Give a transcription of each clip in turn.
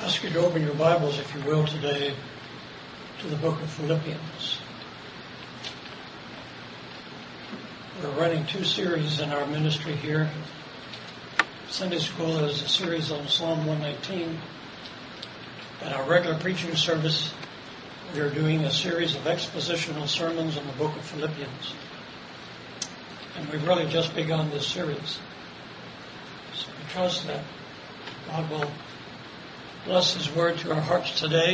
Ask you to open your Bibles, if you will, today to the book of Philippians. We're running two series in our ministry here. Sunday school is a series on Psalm 119. At our regular preaching service, we are doing a series of expositional sermons on the book of Philippians. And we've really just begun this series. So we trust that God will bless His word to our hearts today.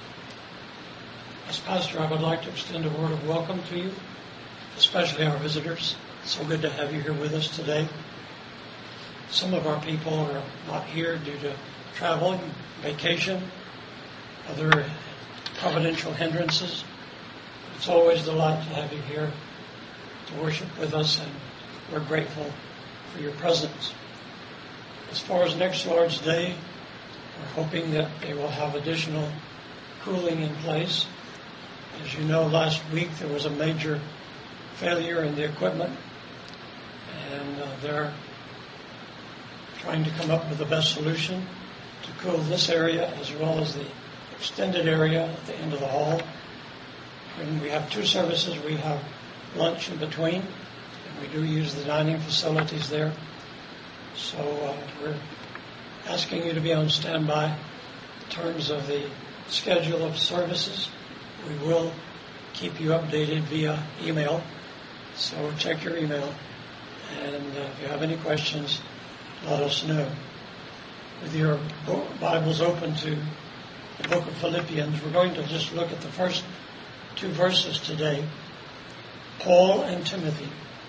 As pastor, I would like to extend a word of welcome to you, especially our visitors. It's so good to have you here with us today. Some of our people are not here due to travel, vacation, other providential hindrances. It's always a delight to have you here to worship with us, and we're grateful for your presence. As far as next Lord's Day, we're hoping that they will have additional cooling in place. As you know, last week there was a major failure in the equipment, and they're trying to come up with the best solution to cool this area as well as the extended area at the end of the hall. When we have two services, we have lunch in between, and we do use the dining facilities there. So we're asking you to be on standby in terms of the schedule of services. We will keep you updated via email, so check your email. And if you have any questions, let us know. With your Bibles open to the book of Philippians, we're going to just look at the first two verses today. Paul and Timothy,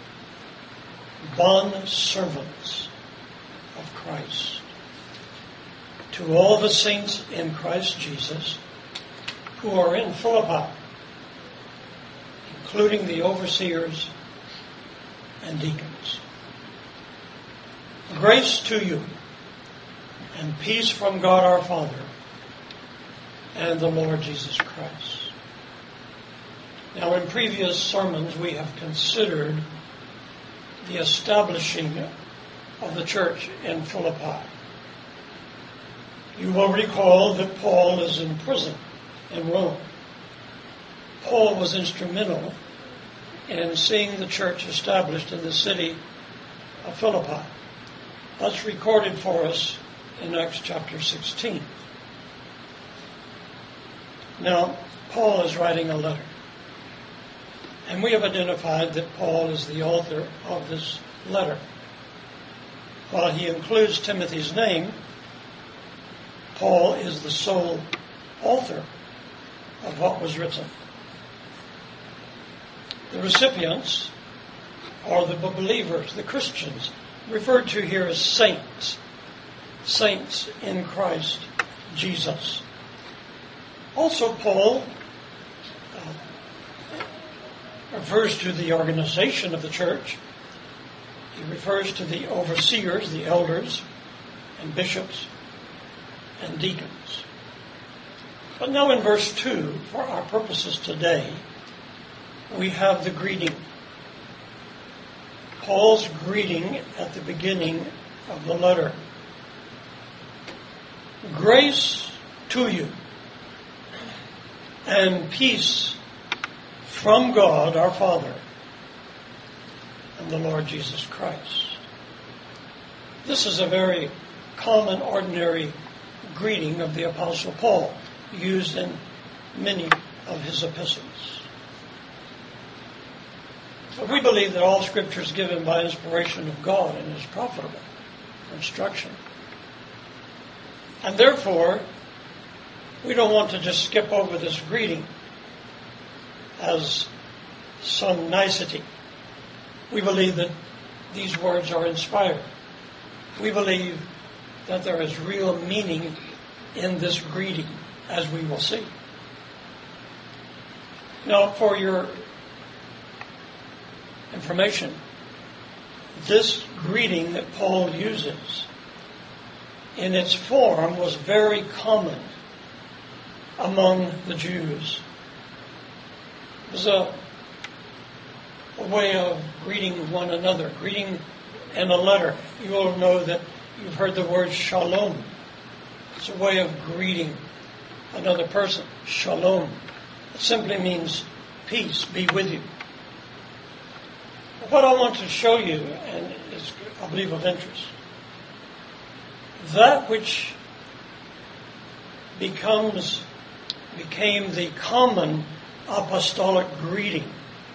bond servants of Christ, to all the saints in Christ Jesus who are in Philippi, including the overseers and deacons. Grace to you and peace from God our Father and the Lord Jesus Christ. Now, in previous sermons, we have considered the establishing of the church in Philippi. You will recall that Paul is in prison in Rome. Paul was instrumental in seeing the church established in the city of Philippi. That's recorded for us in Acts chapter 16. Now, Paul is writing a letter. And we have identified that Paul is the author of this letter. While he includes Timothy's name, Paul is the sole author of what was written. The recipients are the believers, the Christians, referred to here as saints. Saints in Christ Jesus. Also, Paul refers to the organization of the church. He refers to the overseers, the elders, and bishops, and deacons. But now in verse 2, for our purposes today, we have the greeting. Paul's greeting at the beginning of the letter. Grace to you and peace from God our Father and the Lord Jesus Christ. This is a very common, ordinary greeting of the Apostle Paul, used in many of his epistles. But we believe that all Scripture is given by inspiration of God and is profitable for instruction. And therefore, we don't want to just skip over this greeting as some nicety. We believe that these words are inspired. We believe that there is real meaning in this greeting, as we will see. Now, for your information, this greeting that Paul uses in its form was very common among the Jews. It was a way of greeting one another, greeting in a letter. You all know that you've heard the word shalom. It's a way of greeting another person. Shalom. It simply means peace be with you. What I want to show you, and it's, I believe, of interest, that which became the common apostolic greeting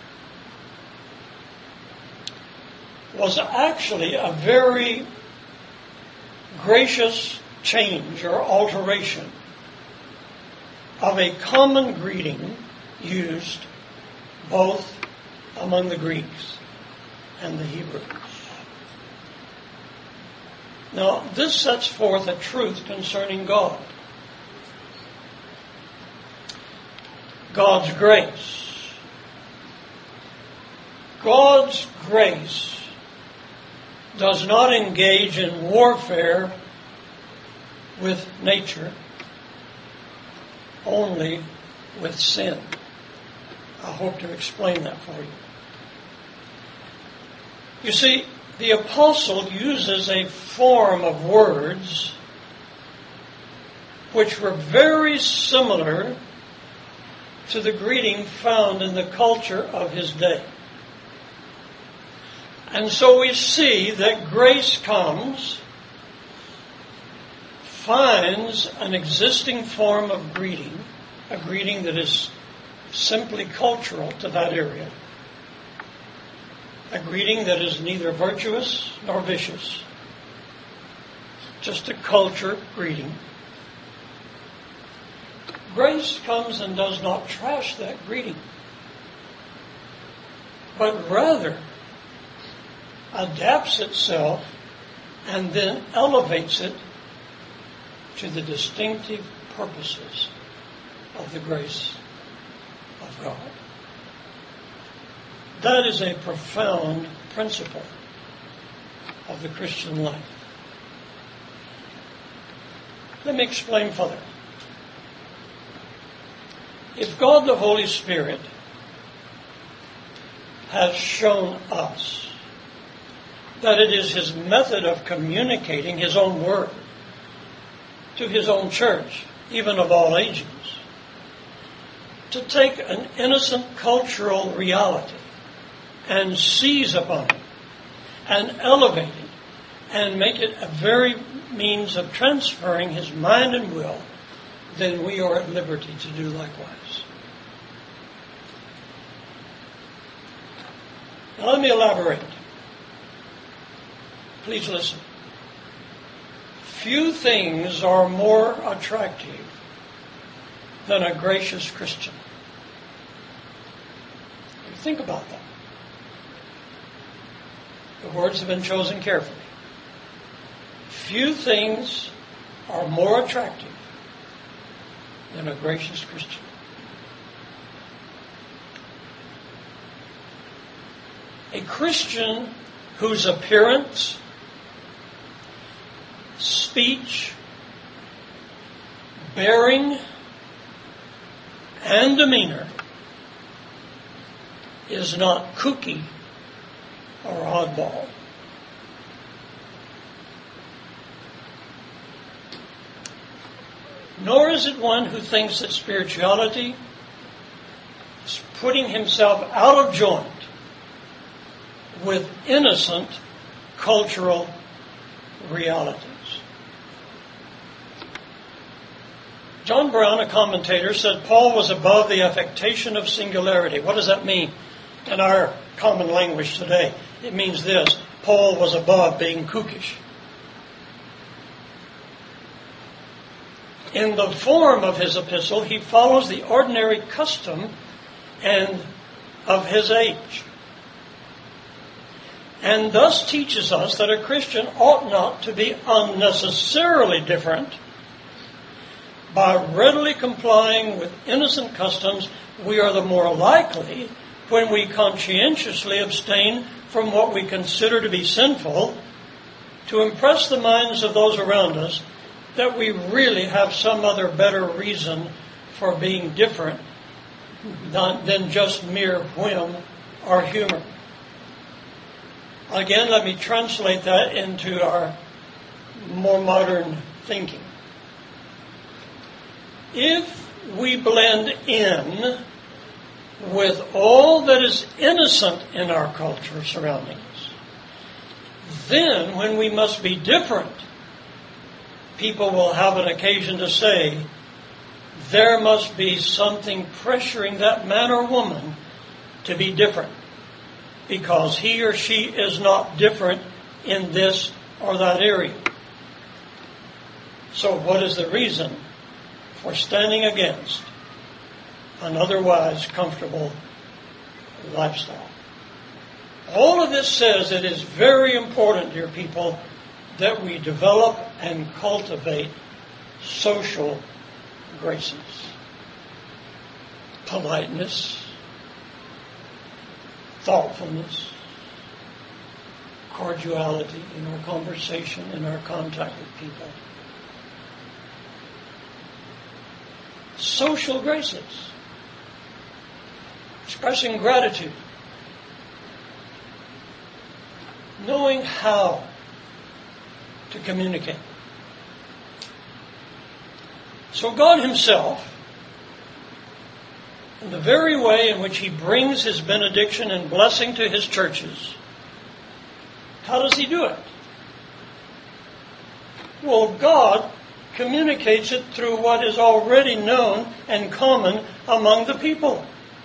was actually a very gracious change or alteration of a common greeting used both among the Greeks and the Hebrews. Now, this sets forth a truth concerning God. God's grace. God's grace does not engage in warfare with nature, only with sin. I hope to explain that for you. You see, the apostle uses a form of words which were very similar to the greeting found in the culture of his day. And so we see that grace comes, finds an existing form of greeting, a greeting that is simply cultural to that area, a greeting that is neither virtuous nor vicious, just a culture greeting. Grace comes and does not trash that greeting, but rather adapts itself and then elevates it to the distinctive purposes of the grace of God. That is a profound principle of the Christian life. Let me explain further. If God the Holy Spirit has shown us that it is His method of communicating His own word to His own church, even of all ages, to take an innocent cultural reality and seize upon it and elevate it and make it a very means of transferring His mind and will, then we are at liberty to do likewise. Now let me elaborate. Please listen. Few things are more attractive than a gracious Christian. Think about that. The words have been chosen carefully. Few things are more attractive than a gracious Christian. A Christian whose appearance, speech, bearing, and demeanor is not kooky or oddball. Nor is it one who thinks that spirituality is putting himself out of joint with innocent cultural realities. John Brown, a commentator, said Paul was above the affectation of singularity. What does that mean in our common language today? It means this: Paul was above being kookish. In the form of his epistle, he follows the ordinary custom and of his age, and thus teaches us that a Christian ought not to be unnecessarily different. By readily complying with innocent customs, we are the more likely, when we conscientiously abstain from what we consider to be sinful, to impress the minds of those around us that we really have some other better reason for being different than just mere whim or humor. Again, let me translate that into our more modern thinking. if we blend in with all that is innocent in our culture surroundings, then when we must be different, people will have an occasion to say, there must be something pressuring that man or woman to be different, because he or she is not different in this or that area. So what is the reason for standing against an otherwise comfortable lifestyle? All of this says it is very important, dear people, that we develop and cultivate social graces. Politeness, thoughtfulness, cordiality in our conversation, in our contact with people. Social graces. Expressing gratitude. Knowing how to communicate. So God Himself, in the very way in which He brings His benediction and blessing to His churches, how does He do it? Well, God communicates it through what is already known and common among the people.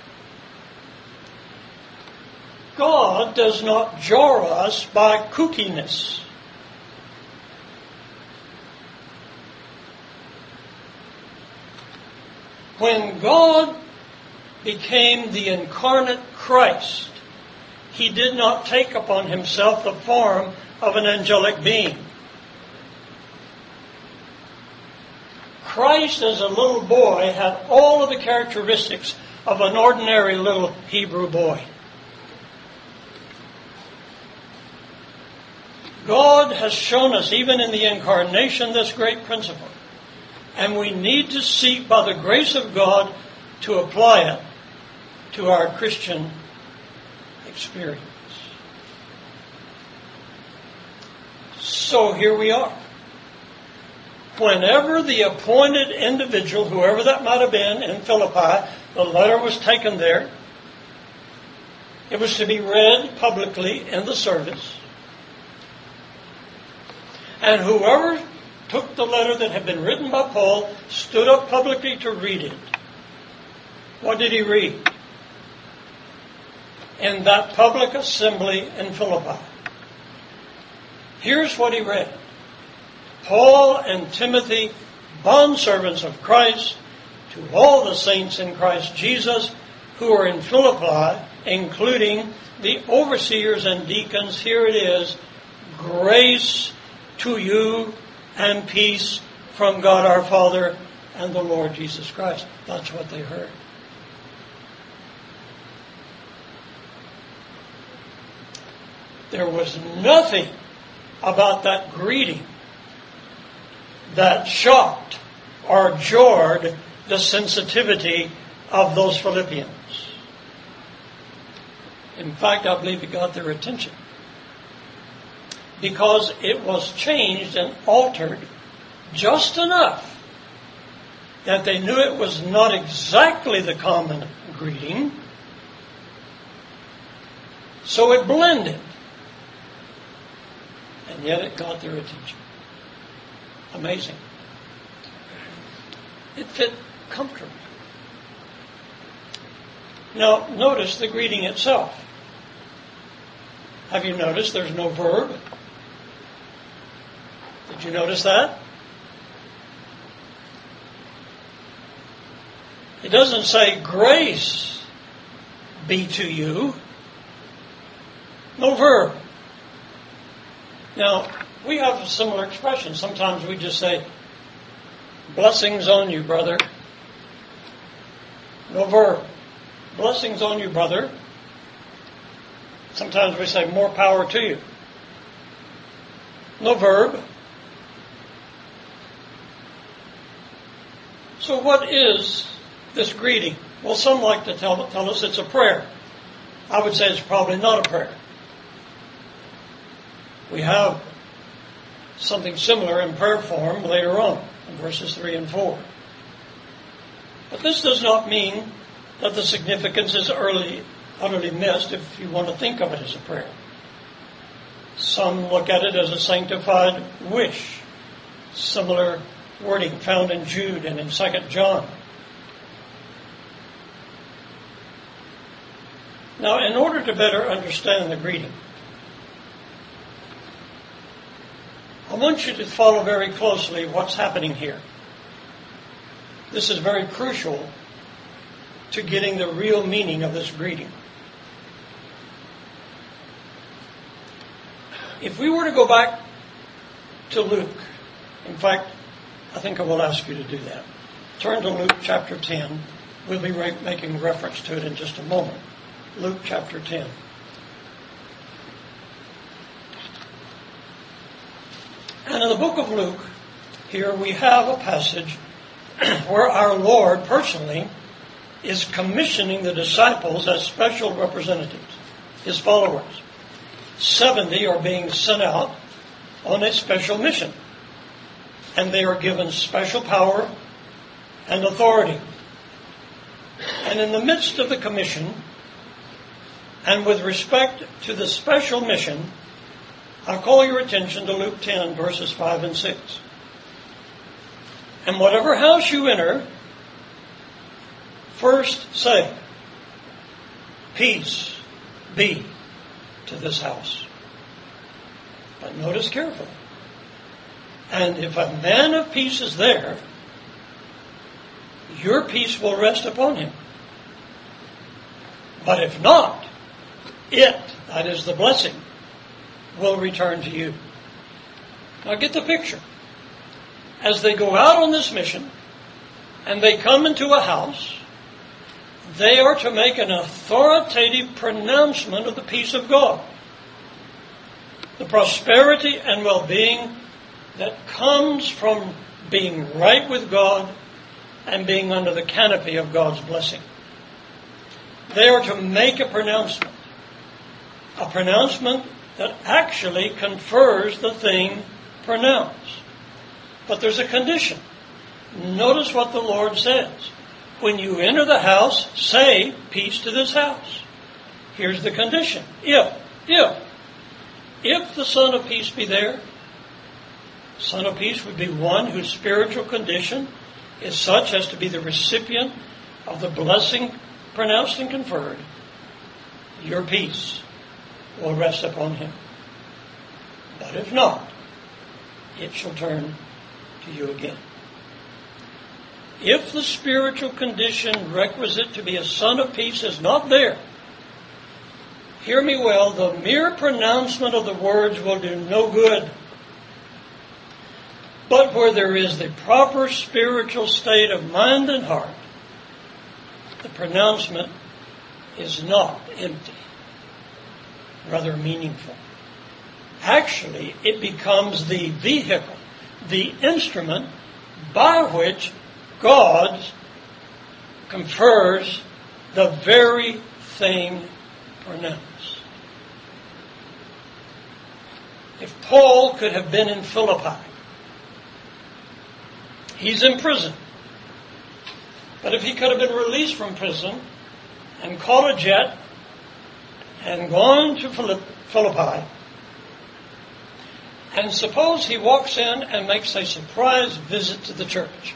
God does not jar us by kookiness. When God became the incarnate Christ, He did not take upon Himself the form of an angelic being. Christ as a little boy had all of the characteristics of an ordinary little Hebrew boy. God has shown us, even in the incarnation, this great principle. And we need to seek, by the grace of God, to apply it to our Christian experience. So here we are. Whenever the appointed individual, whoever that might have been in Philippi, the letter was taken there. It was to be read publicly in the service. And whoever took the letter that had been written by Paul stood up publicly to read it. What did he read? In that public assembly in Philippi. Here's what he read. Paul and Timothy, bondservants of Christ, to all the saints in Christ Jesus who are in Philippi, including the overseers and deacons, here it is, grace to you and peace from God our Father and the Lord Jesus Christ. That's what they heard. There was nothing about that greeting that shocked or jarred the sensitivity of those Philippians. In fact, I believe it got their attention, because it was changed and altered just enough that they knew it was not exactly the common greeting, so it blended. And yet it got their attention. Amazing. It fit comfortably. Now, notice the greeting itself. Have you noticed there's no verb? Did you notice that? It doesn't say grace be to you. No verb. Now, we have a similar expression. Sometimes we just say, blessings on you, brother. No verb. Blessings on you, brother. Sometimes we say, more power to you. No verb. So what is this greeting? Well, some like to tell us it's a prayer. I would say it's probably not a prayer. We have something similar in prayer form later on, in verses 3 and 4. But this does not mean that the significance is utterly missed if you want to think of it as a prayer. Some look at it as a sanctified wish. Similar wording found in Jude and in 2 John. Now, in order to better understand the greeting, I want you to follow very closely what's happening here. This is very crucial to getting the real meaning of this greeting. If we were to go back to Luke, in fact, I think I will ask you to do that. Turn to Luke chapter 10. We'll be making reference to it in just a moment. Luke chapter 10. And in the book of Luke, here we have a passage where our Lord personally is commissioning the disciples as special representatives, His followers. 70 are being sent out on a special mission. And they are given special power and authority. And in the midst of the commission, and with respect to the special mission, I call your attention to Luke 10, verses 5 and 6. And whatever house you enter, first say, peace be to this house. But notice carefully. And if a man of peace is there, your peace will rest upon him. But if not, that is the blessing, will return to you. Now get the picture. As they go out on this mission, and they come into a house, they are to make an authoritative pronouncement of the peace of God. The prosperity and well-being that comes from being right with God and being under the canopy of God's blessing. They are to make a pronouncement that actually confers the thing pronounced. But there's a condition. Notice what the Lord says. When you enter the house, say, peace to this house. Here's the condition. If the Son of Peace be there, Son of Peace would be one whose spiritual condition is such as to be the recipient of the blessing pronounced and conferred. Your peace will rest upon him. But if not, it shall turn to you again. If the spiritual condition requisite to be a son of peace is not there, hear me well, the mere pronouncement of the words will do no good. But where there is the proper spiritual state of mind and heart, the pronouncement is not empty, rather meaningful. Actually, it becomes the vehicle, the instrument by which God confers the very thing pronounced. If Paul could have been in Philippi, he's in prison. But if he could have been released from prison and caught a jet and gone to Philippi, and suppose he walks in and makes a surprise visit to the church,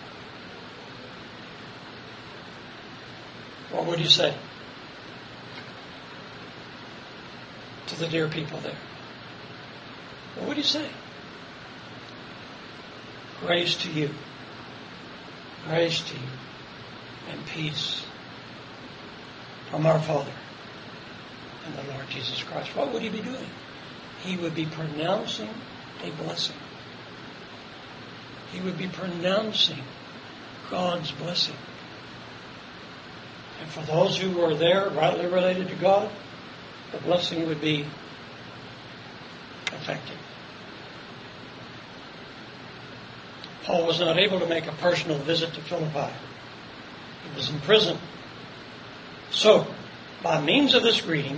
what would he say to the dear people there? What would he say? Grace to you, and peace from our Father and the Lord Jesus Christ. What would he be doing? He would be pronouncing a blessing. He would be pronouncing God's blessing. And for those who were there, rightly related to God, the blessing would be effective. Paul was not able to make a personal visit to Philippi. He was in prison. So, by means of this greeting,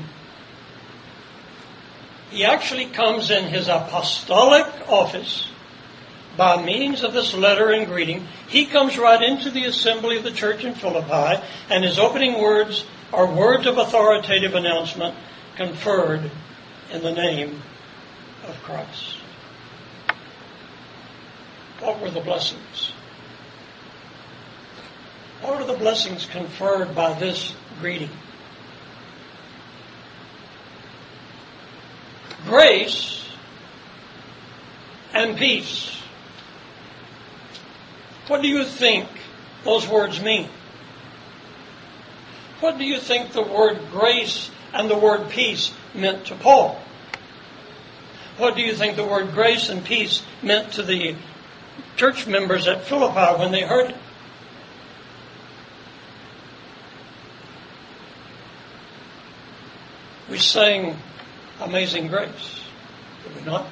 he actually comes in his apostolic office by means of this letter and greeting, he comes right into the assembly of the church in Philippi, and his opening words are words of authoritative announcement conferred in the name of Christ. What were the blessings? What are the blessings conferred by this greeting? Grace and peace. What do you think those words mean? What do you think the word grace and the word peace meant to Paul? What do you think the word grace and peace meant to the church members at Philippi when they heard it? We sang Amazing Grace, did we not?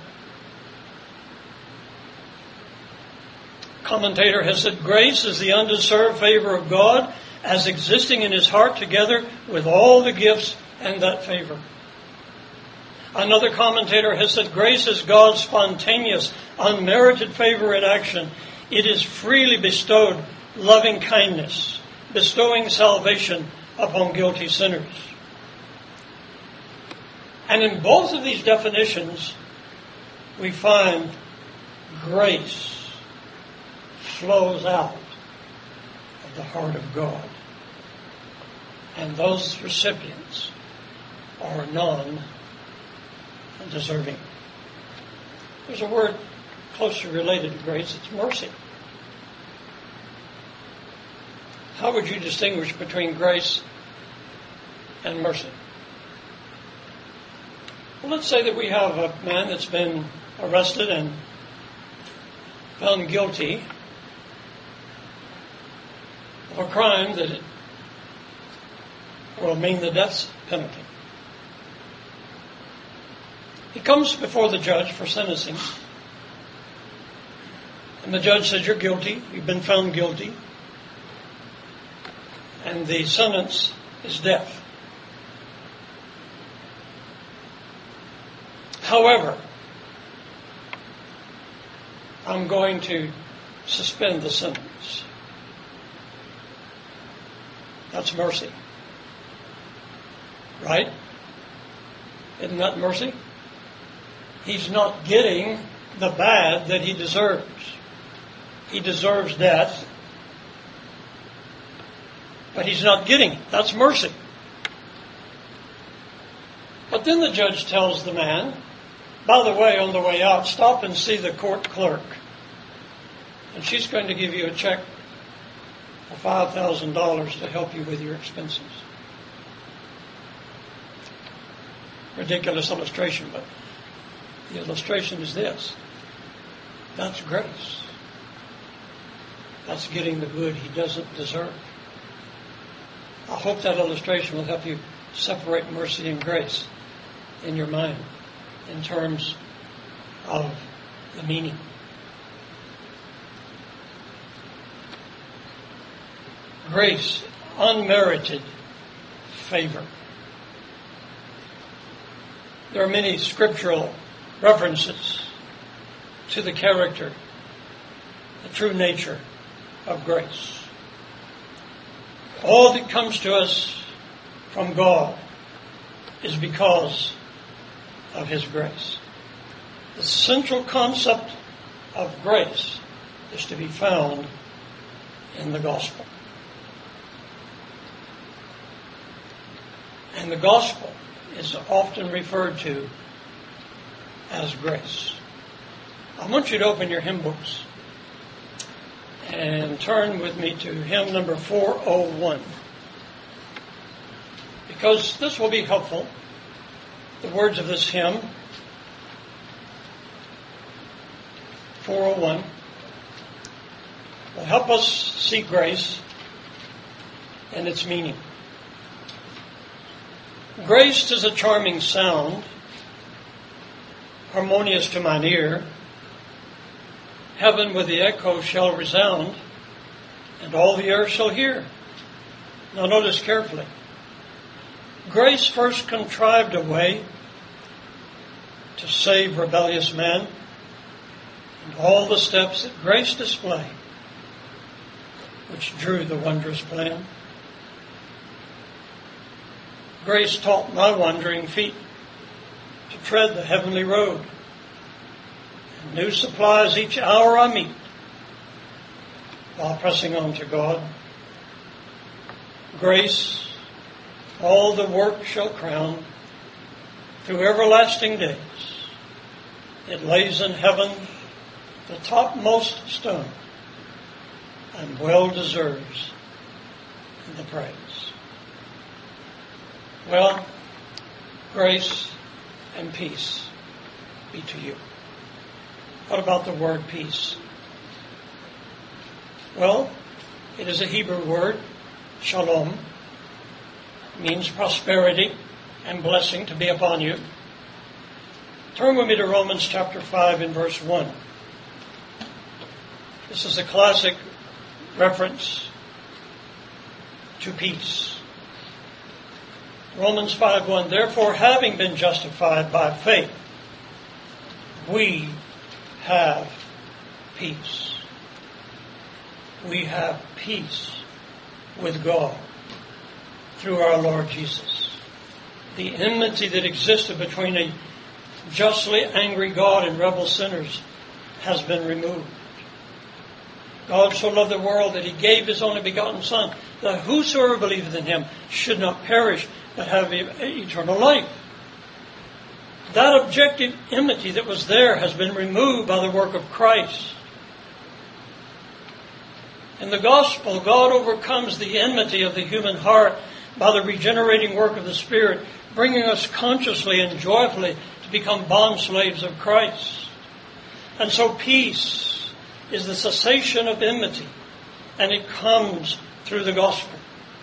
Commentator has said, grace is the undeserved favor of God as existing in his heart together with all the gifts and that favor. Another commentator has said, grace is God's spontaneous, unmerited favor in action. It is freely bestowed loving kindness, bestowing salvation upon guilty sinners. And in both of these definitions, we find grace flows out of the heart of God. And those recipients are non-deserving. There's a word closely related to grace. It's mercy. How would you distinguish between grace and mercy? Well, let's say that we have a man that's been arrested and found guilty of a crime that will mean the death penalty. He comes before the judge for sentencing, and the judge says, you're guilty, you've been found guilty, and the sentence is death. However, I'm going to suspend the sentence. That's mercy. Right? Isn't that mercy? He's not getting the bad that he deserves. He deserves death, but he's not getting it. That's mercy. But then the judge tells the man, by the way, on the way out, stop and see the court clerk. And she's going to give you a check for $5,000 to help you with your expenses. Ridiculous illustration, but the illustration is this. That's grace. That's getting the good he doesn't deserve. I hope that illustration will help you separate mercy and grace in your mind in terms of the meaning. Grace, unmerited favor. There are many scriptural references to the character, the true nature of grace. All that comes to us from God is because of His grace. The central concept of grace is to be found in the gospel. And the gospel is often referred to as grace. I want you to open your hymn books and turn with me to hymn number 401. Because this will be helpful. The words of this hymn, 401, will help us see grace and its meaning. Grace is a charming sound, harmonious to mine ear. Heaven with the echo shall resound, and all the earth shall hear. Now notice carefully. Grace first contrived a way to save rebellious man, and all the steps that grace displayed, which drew the wondrous plan. Grace taught my wandering feet to tread the heavenly road, and new supplies each hour I meet while pressing on to God. Grace, all the work shall crown through everlasting days. It lays in heaven the topmost stone, and well deserves the praise. Well, grace and peace be to you. What about the word peace? Well, it is a Hebrew word, shalom. It means prosperity and blessing to be upon you. Turn with me to Romans chapter 5 and verse 1. This is a classic reference to peace. Romans 5:1, therefore, having been justified by faith, we have peace. We have peace with God through our Lord Jesus. The enmity that existed between a justly angry God and rebel sinners has been removed. God so loved the world that he gave his only begotten Son, that whosoever believeth in him should not perish, but have eternal life. That objective enmity that was there has been removed by the work of Christ. In the gospel, God overcomes the enmity of the human heart by the regenerating work of the Spirit, bringing us consciously and joyfully to become bond slaves of Christ. And so peace is the cessation of enmity, and it comes through the gospel.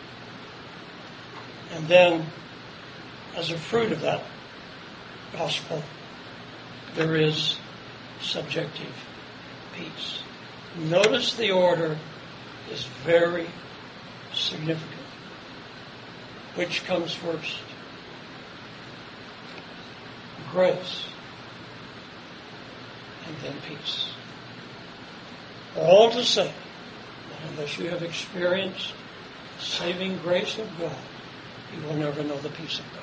And then, as a fruit of that gospel, there is subjective peace. Notice the order is very significant. Which comes first? Grace, and then peace. All to say that unless you have experienced the saving grace of God, you will never know the peace of God.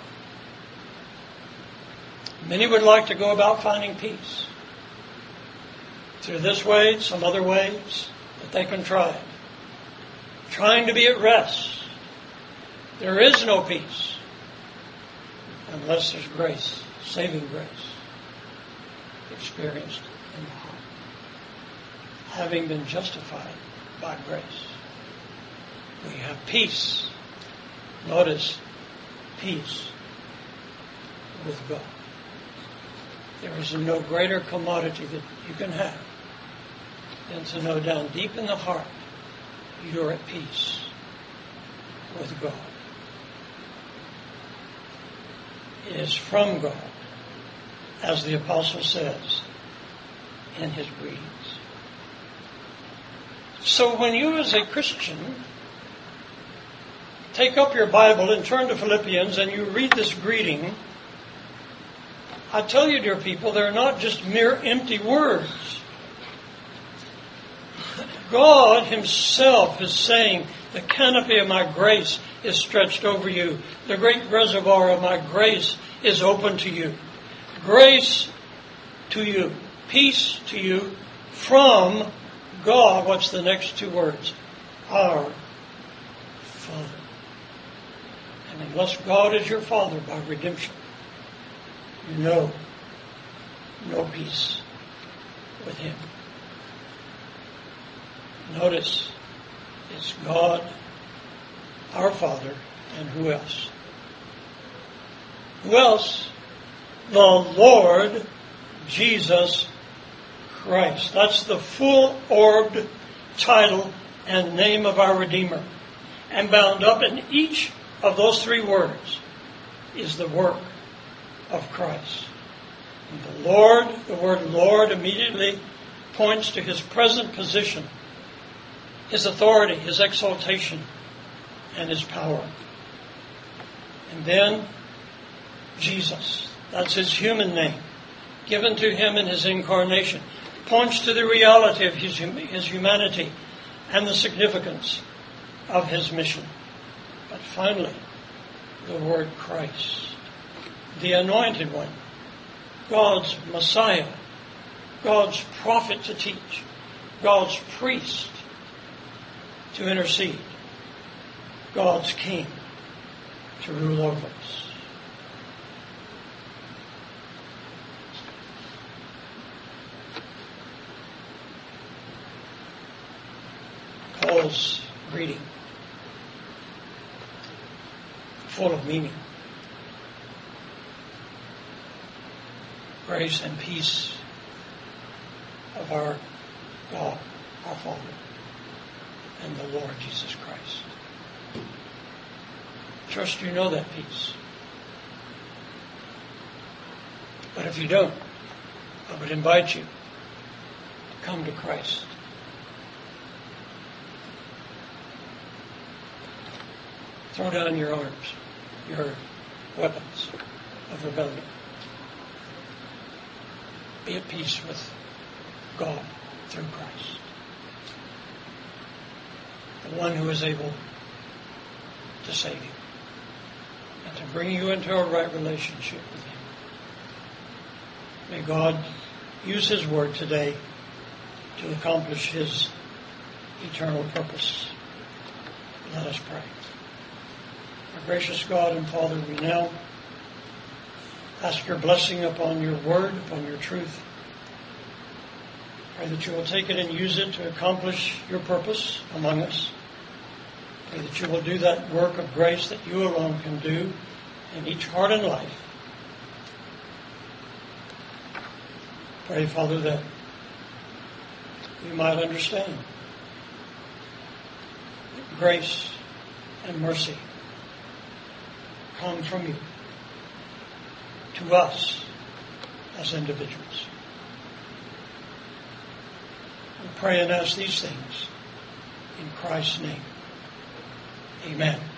Many would like to go about finding peace through this way, some other ways that they contrive, trying to be at rest. There is no peace unless there's grace, saving grace, experienced in the heart. Having been justified by grace, we have peace. Notice, peace with God. There is no greater commodity that you can have than to know down deep in the heart you're at peace with God. It is from God, as the apostle says in his greetings. So when you as a Christian take up your Bible and turn to Philippians and you read this greeting, I tell you, dear people, they're not just mere empty words. God himself is saying, the canopy of my grace is stretched over you. The great reservoir of my grace is open to you. Grace to you. Peace to you from God. What's the next two words? Our Father. And unless God is your Father by redemption, no peace with him. Notice, it's God, our Father, and who else? Who else? The Lord Jesus Christ. That's the full-orbed title and name of our Redeemer. And bound up in each of those three words is the work of Christ. And the Lord, the word Lord immediately points to his present position, his authority, his exaltation, and his power. And then Jesus, that's his human name, given to him in his incarnation, points to the reality of his humanity and the significance of his mission. But finally, the word Christ, the Anointed One, God's Messiah, God's prophet to teach, God's priest to intercede, God's King to rule over us. Paul's greeting, full of meaning. Grace and peace of our God, our Father, and the Lord Jesus Christ. Trust you know that peace. But if you don't, I would invite you to come to Christ. Throw down your arms, your weapons of rebellion. Be at peace with God through Christ, the one who is able to save you and to bring you into a right relationship with Him. May God use His word today to accomplish His eternal purpose. Let us pray. Our gracious God and Father, we now ask your blessing upon your word, upon your truth. Pray that you will take it and use it to accomplish your purpose among us. Pray that you will do that work of grace that you alone can do in each heart and life. Pray, Father, that we might understand that grace and mercy come from you to us as individuals. We pray and ask these things in Christ's name. Amen.